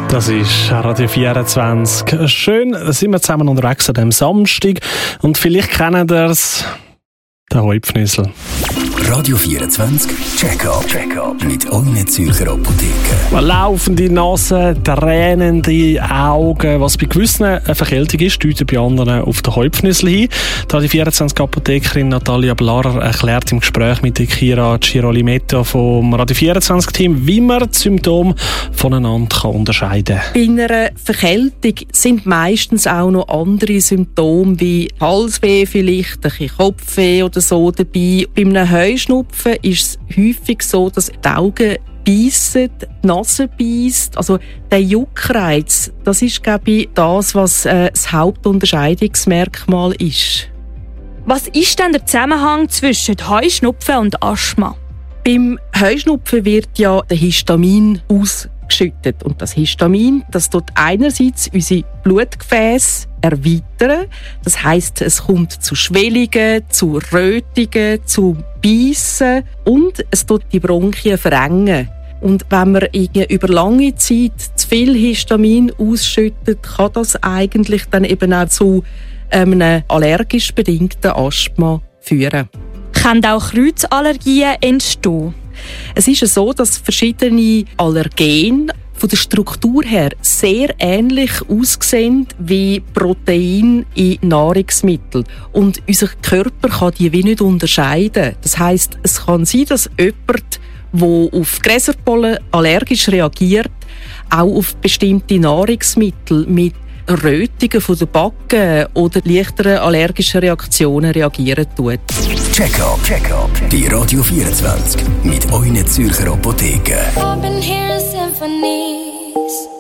Das ist Radio 24. Schön, sind wir zusammen unterwegs an diesem Samstag. Und vielleicht kennen ihr es, den Heupfnüssel. Radio 24 Check-up mit euren Zürcher Apotheken. Laufende Nase, tränende Augen. Was bei gewissen eine Verkältung ist, deutet bei anderen auf den Heupfnüssel hin. Die Radio 24 Apothekerin Natalia Blarer erklärt im Gespräch mit Kira Girolimetto vom Radio 24 Team, wie man die Symptome voneinander unterscheiden kann. Bei einer Verkältung sind meistens auch noch andere Symptome wie Halsweh vielleicht, ein bisschen Kopfweh oder so dabei. Bei einem Heuschnupfen ist es häufig so, dass die Augen beißen, die Nase beisst. Also der Juckreiz, das ist, glaube ich, das, was das Hauptunterscheidungsmerkmal ist. Was ist denn der Zusammenhang zwischen Heuschnupfen und Asthma? Beim Heuschnupfen wird ja der Histamin ausgeschüttet. Und das Histamin, das tut einerseits unsere Blutgefäße erweitern. Das heisst, es kommt zu Schwellungen, zu Rötungen, zu Beißen und es tut die Bronchien verengen. Und wenn man über lange Zeit zu viel Histamin ausschüttet, kann das eigentlich dann eben auch zu einem allergisch bedingten Asthma führen. Können auch Kreuzallergien entstehen? Es ist so, dass verschiedene Allergene von der Struktur her sehr ähnlich aussehen wie Proteine in Nahrungsmitteln. Und unser Körper kann die wie nicht unterscheiden. Das heisst, es kann sein, dass jemand, der auf Gräserpollen allergisch reagiert, auch auf bestimmte Nahrungsmittel mit Rötungen von den Backen oder leichteren allergischen Reaktionen reagieren tut. Check-up. Die Radio 24 mit euren Zürcher Apotheken. I've been hearing symphonies.